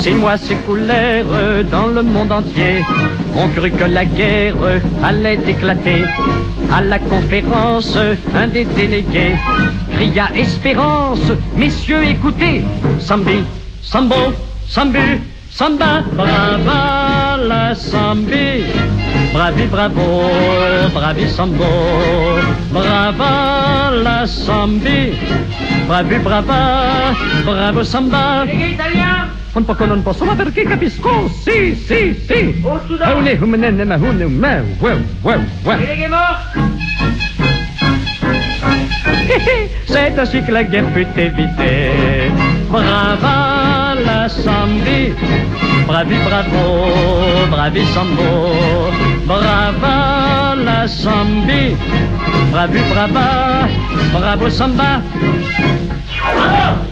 6 mois s'écoulèrent dans le monde entier. On crut que la guerre allait éclater. À la conférence, un des délégués cria espérance. Messieurs, écoutez, Sambi, Sambo, Sambu, Samba, brava la Sambi. Bravi, bravo, bravi Sambo, brava la Sambi. Bravi, brava, bravo Samba. Un poco non posso, ma perché capisco? Sì, sì, sì. C'est ainsi que la guerre fut évitée. Brava la Sambi. Bravi, bravo, bravi Sambo. Brava la Sambi. Bravi, brava, bravo Samba.